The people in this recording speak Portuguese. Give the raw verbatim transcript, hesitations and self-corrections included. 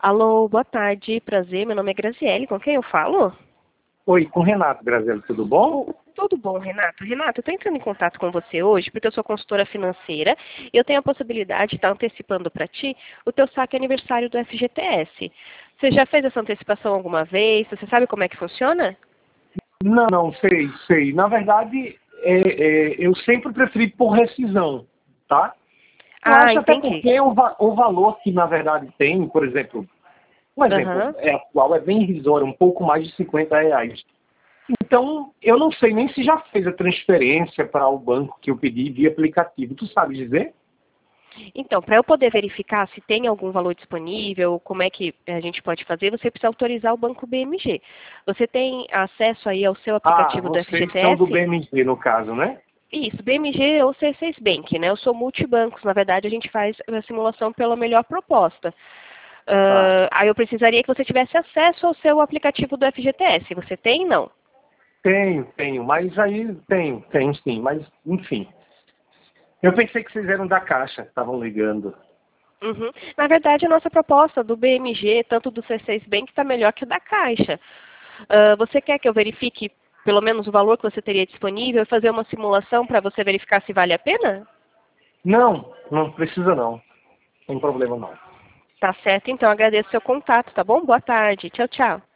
Alô, boa tarde, prazer, meu nome é Graziele, com quem eu falo? Oi, com o Renato, Graziele, tudo bom? O- Tudo bom, Renato? Renato, eu estou entrando em contato com você hoje porque eu sou consultora financeira e eu tenho a possibilidade de estar antecipando para ti o teu saque aniversário do F G T S. Você já fez essa antecipação alguma vez? Você sabe como é que funciona? Não, não, sei, sei. Na verdade, é, é, eu sempre preferi por rescisão, tá? Eu Ah, acho até entendi. porque o, va- o valor que, na verdade, tem, por exemplo, um exemplo Aham. é atual, é bem irrisório, um pouco mais de cinquenta reais. Então, eu não sei nem se já fez a transferência para o banco que eu pedi via aplicativo. Tu sabe dizer? Então, para eu poder verificar se tem algum valor disponível, como é que a gente pode fazer, você precisa autorizar o Banco B M G. Você tem acesso aí ao seu Ah, aplicativo do vocês são do F G T S? B M G, no caso, né? Isso, B M G ou C seis Bank, né? Eu sou multibancos, na verdade a gente faz a simulação pela melhor proposta. Tá. Ah, aí eu precisaria que você tivesse acesso ao seu aplicativo do F G T S. Você tem? Não. Tenho, tenho, mas aí tenho, tenho sim, mas enfim. Eu pensei que vocês eram da Caixa, estavam ligando. Uhum. Na verdade, a nossa proposta do B M G, tanto do C seis Bank, está melhor que a da Caixa. Ah, você quer que eu verifique pelo menos o valor que você teria disponível e fazer uma simulação para você verificar se vale a pena? Não, não precisa não. Não tem problema não. Tá certo, então agradeço o seu contato, tá bom? Boa tarde. Tchau, tchau.